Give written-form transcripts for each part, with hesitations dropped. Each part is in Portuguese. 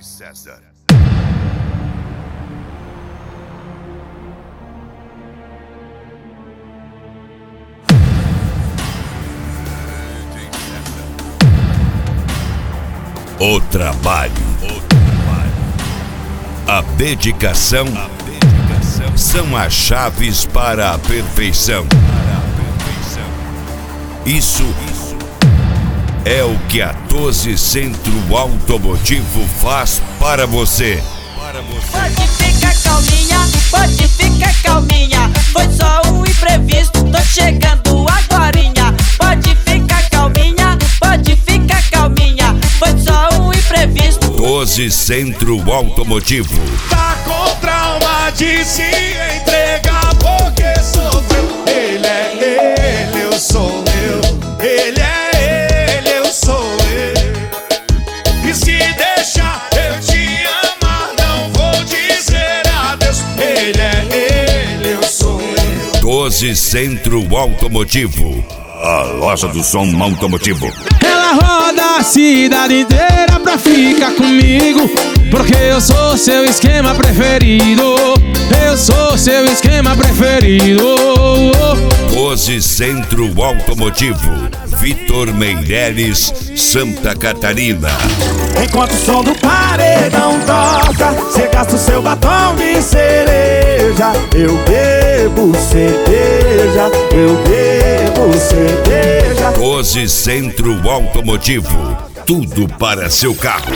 César. O trabalho, a dedicação são as chaves para a perfeição. Isso é o que a 12 Centro Automotivo faz para você. Pode ficar calminha, pode ficar calminha. Foi só um imprevisto, tô chegando agorinha. Pode ficar calminha, pode ficar calminha. Foi só um imprevisto. 12 Centro Automotivo. Tá com trauma de se entregar porque sofreu. Ele é ele, eu sou eu. Ele é ele, eu sou eu. E se deixar eu te amar, não vou dizer adeus. Ele é ele, eu sou eu. 12 Centro Automotivo. A loja do som automotivo. Ela roda a cidade inteira pra ficar comigo, porque eu sou seu esquema preferido. Eu sou seu esquema preferido. 12 Centro Automotivo. Vitor Meireles, Santa Catarina. Enquanto o som do paredão toca, cê gasta o seu batom de cereja. Eu bebo cerveja, eu bebo cerveja. 12 Centro Automotivo. Tudo para seu carro.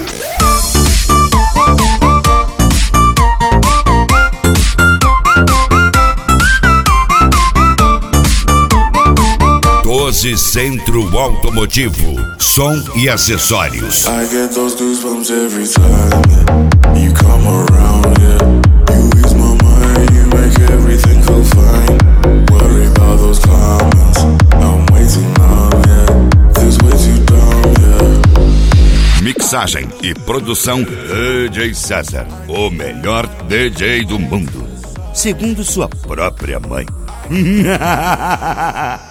Centro Automotivo, som e acessórios. I get those goosebumps every time you come around, yeah. You ease my mind, you make everything feel fine. Worry about those comments, I'm way too numb, yeah. This way too dumb, yeah. Mixagem e produção DJ César, o melhor DJ do mundo, segundo sua própria mãe.